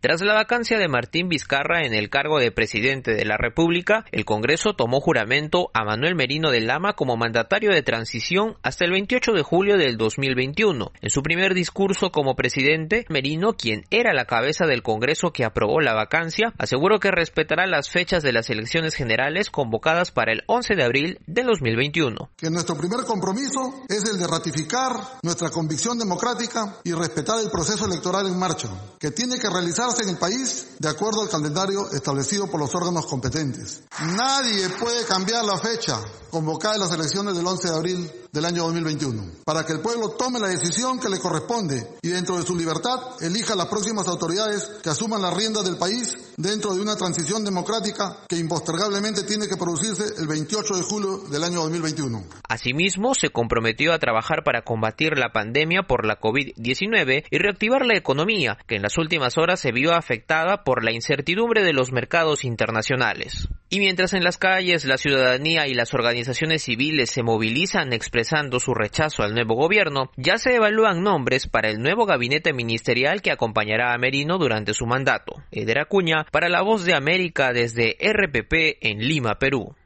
Tras la vacancia de Martín Vizcarra en el cargo de presidente de la República, el Congreso tomó juramento a Manuel Merino de Lama como mandatario de transición hasta el 28 de julio del 2021. En su primer discurso como presidente, Merino, quien era la cabeza del Congreso que aprobó la vacancia, aseguró que respetará las fechas de las elecciones generales convocadas para el 11 de abril de 2021. Que nuestro primer compromiso es el de ratificar nuestra convicción democrática y respetar el proceso electoral en marcha, que tiene que realizarse en el país de acuerdo al calendario establecido por los órganos competentes. Nadie puede cambiar la fecha convocada en las elecciones del 11 de abril del año 2021, para que el pueblo tome la decisión que le corresponde y dentro de su libertad elija las próximas autoridades que asuman las riendas del país dentro de una transición democrática que impostergablemente tiene que producirse el 28 de julio del año 2021. Asimismo, se comprometió a trabajar para combatir la pandemia por la COVID-19 y reactivar la economía, que en las últimas horas se vio afectada por la incertidumbre de los mercados internacionales. Y mientras en las calles la ciudadanía y las organizaciones civiles se movilizan expresando su rechazo al nuevo gobierno, ya se evalúan nombres para el nuevo gabinete ministerial que acompañará a Merino durante su mandato. Eder Acuña, para La Voz de América desde RPP en Lima, Perú.